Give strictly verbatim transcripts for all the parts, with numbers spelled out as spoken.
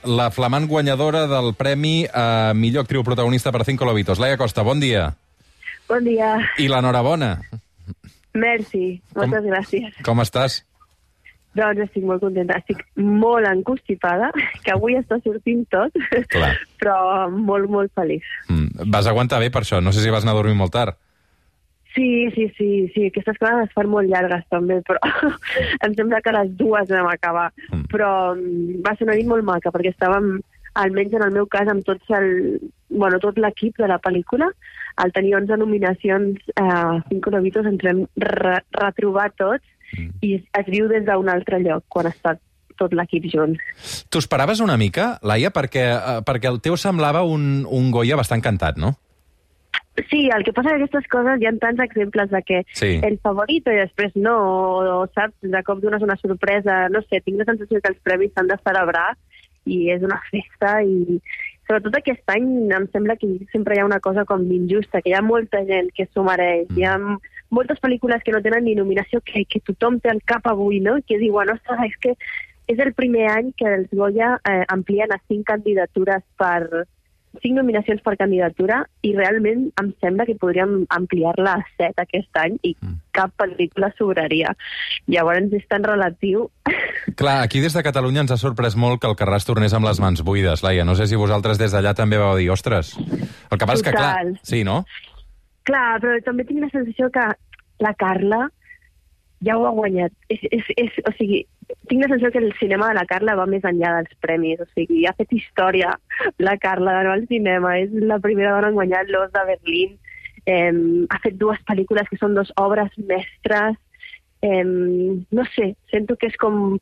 la flamant guanyadora del premi a millor actriu protagonista per Cinco Lobitos. Laia Costa, bon dia. Bon dia. I l'enhorabona. Merci, moltes com, gràcies. Com estàs? Doncs estic molt contenta. Estic molt encostipada, que avui està sortint tot, Clar. però molt, molt feliç. Mm. Vas aguantar bé per això? No sé si vas anar a dormir molt tard. Sí, sí, sí, sí. Aquestes coses es fan molt llargues també, però em sembla que a les dues vam acabar. Mm. Però va ser una nit molt maca, perquè estàvem, almenys en el meu cas, amb tots el, bueno, tot l'equip de la pel·lícula. Al tenir onze nominacions a eh, Cinco Lobitos ens vam re retrobar tots mm. i es viu des d'un altre lloc quan està tot l'equip junts. Tu esperaves una mica, Laia? Perquè, eh, perquè el teu semblava un, un Goya bastant cantat, no? Sí, el que passa que aquestes coses hi ha tants exemples de que sí. el favorito i després no, o, o saps, de cop dones una sorpresa, no sé, tinc la sensació que els premis s'han de celebrar i és una festa i sobretot aquest any em sembla que sempre hi ha una cosa com injusta, que hi ha molta gent que s'ho mereix, mm. hi ha moltes pel·lícules que no tenen ni nominació, que, que tothom té al cap avui, no? I que diuen, ostres, és que és el primer any que els Goya eh, amplien a cinc candidatures per... cinc nominacions per candidatura i realment em sembla que podríem ampliar-la a set aquest any i mm. cap pel·lícula sobraria. Llavors és tan relatiu. Clar, aquí des de Catalunya ens ha sorprès molt que el Carràs tornés amb les mans buides, Laia. No sé si vosaltres des d'allà també vau dir, ostres. El que passa és que, clar, sí, no? Clar, però també tinc la sensació que la Carla ja ho ha guanyat. És, és, és, o sigui, tinc la sensació que el cinema de la Carla va més enllà dels premis, o sigui, ha fet història la Carla de nou al cinema, és la primera dona en guanyar l'Os de Berlín, eh, ha fet dues pel·lícules que són dues obres mestres, eh, no sé, sento que és com,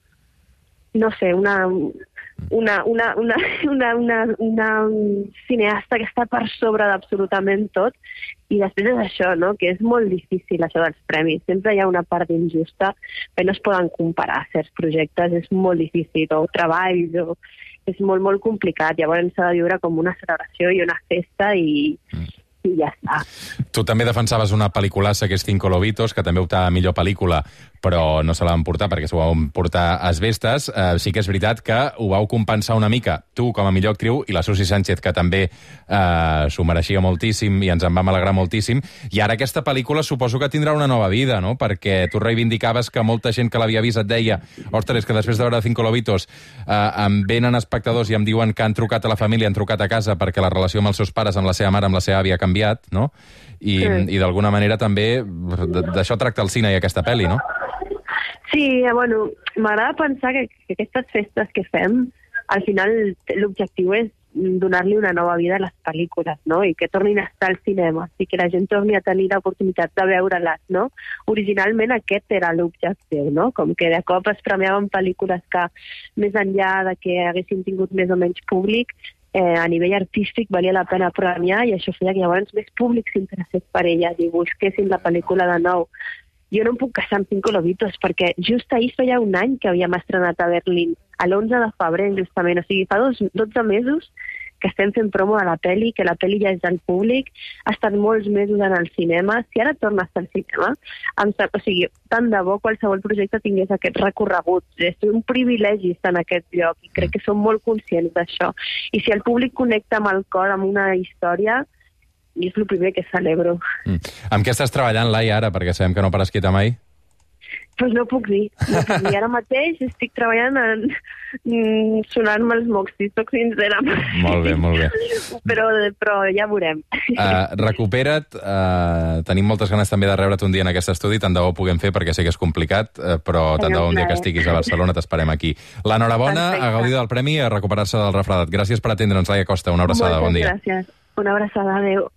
no sé, una... Una, una, una, una, una, una cineasta que està per sobre d'absolutament tot i després és això, no? Que és molt difícil això dels premis, sempre hi ha una part injusta que no es poden comparar certs projectes, és molt difícil, o treballs o... és molt, molt complicat, llavors s'ha de viure com una celebració i una festa i, mm. i ja està. Tu també defensaves una pel·liculassa que és Cinco Lobitos, que també optava a millor pel·lícula, però no se la van portar perquè s'ho van portar Asbestes. Eh, sí que és veritat que ho vau compensar una mica, tu com a millor actriu, i la Susi Sánchez, que també eh, s'ho mereixia moltíssim i ens en vam alegrar moltíssim. I ara aquesta pel·lícula suposo que tindrà una nova vida, no? Perquè tu reivindicaves que molta gent que l'havia vist et deia, ostres, que després de veure Cinco Lobitos eh, em venen espectadors i em diuen que han trucat a la família, han trucat a casa perquè la relació amb els seus pares, amb la seva mare, amb la seva àvia ha canviat, no? I, sí. i d'alguna manera també d'això tracta el cine i aquesta pel·li, no? Sí, bueno, m'agrada pensar que, que aquestes festes que fem, al final l'objectiu és donar-li una nova vida a les pel·lícules, no? I que tornin a estar al cinema, i que la gent torni a tenir l'oportunitat de veure-les, no? Originalment aquest era l'objectiu, no? Com que de cop es premiaven pel·lícules que, més enllà de que haguessin tingut més o menys públic, eh, a nivell artístic valia la pena premiar i això feia que llavors més públic s'interessés per elles i busquessin la pel·lícula de nou. Jo no em puc casar amb Cinco Lobitos perquè just ahir feia un any que havíem estrenat a Berlín, a l'onze de febrer justament, o sigui, fa dos, dotze mesos que estem fent promo de la pel·li, que la pel·li ja és del públic, ha estat molts mesos en el cinema, si ara torna a estar al cinema, em, o sigui, tant de bo qualsevol projecte tingués aquest recorregut, és un privilegi estar en aquest lloc i crec que som molt conscients d'això, i si el públic connecta amb el cor, amb una història, i és el primer que celebro. Mm. Amb què estàs treballant, Laia, ara? Perquè sabem que no pares quieta mai. Doncs pues no puc dir. No puc dir. Ara mateix estic treballant en mm, sonar-me els mocs, si soc sincera. Molt bé, molt bé. Però, però ja veurem. Uh, recupera't. Uh, tenim moltes ganes també de rebre't un dia en aquest estudi. Tant de bo ho puguem fer perquè sé que és complicat, uh, però tant de bo un dia que estiguis a Barcelona t'esperem aquí. L'enhorabona, a gaudir del premi i a recuperar-se del refredat. Gràcies per atendre'ns, Laia Costa. Una abraçada, Moltes bon dia. Gràcies. Una abraçada, adéu.